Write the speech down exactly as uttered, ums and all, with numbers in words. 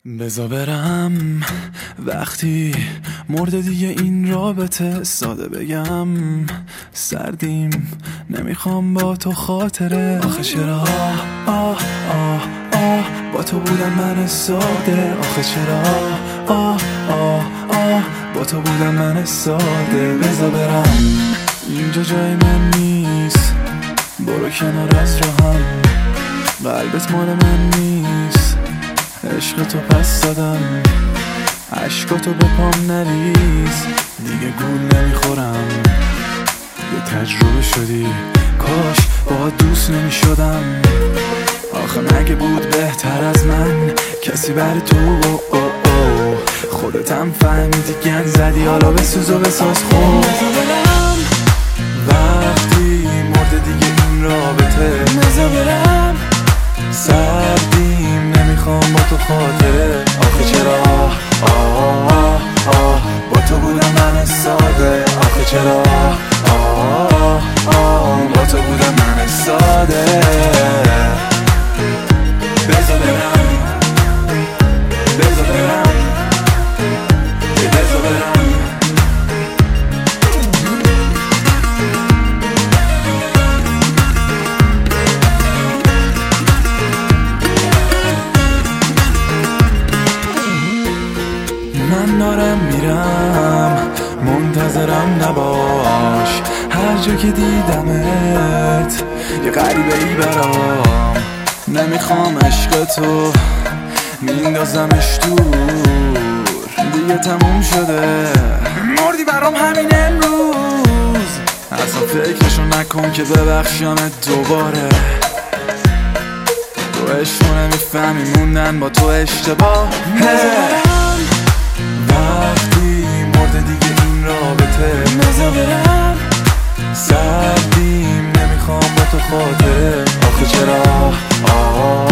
بزا برم وقتی مرده دیگه این رابطه، ساده بگم سردیم نمیخوام با تو خاطره. آخه چرا آه آه آه آه با تو بودم من ساده. آخه چرا آه آه آه با تو بودم من ساده. بزا برم اینجا جای من نیست، برو کنار از راهم، قلبت مال من نیست، عشق تو پس دادم، عشقاتو به پام نریز، دیگه گول نمیخورم، یه تجربه شدی، کاش با دوست نمیشدم. آخه مگه بود بهتر از من کسی بر تو؟ او او او خودتم فهمیدی گند زدی، حالا بسوز و بساز خود. وقتی مرده دیگه این رابطه، مزا برم سردیم نمیخوام با تو خاطره. آخه چرا آه آه آه با تو بودم من ساده. آخه چرا آه آه با تو بودم من ساده. بزا برم بزا برم بزا برم. من دارم میرم منتظرم نباش، هر جا که دیدمت یه غریبه ای برام، نمیخوام عشقتو میندازمش دور، دیگه تموم شده، مردی برام همین امروز. اصلا فکرشو نکن که ببخشمت دوباره، تو عشقو نمیفهمی، موندن با تو اشتباه. وقتی مرده دیگه این رابطه، مزا برم سردیم نمیخوام با تو خاطره. آخه چرا آه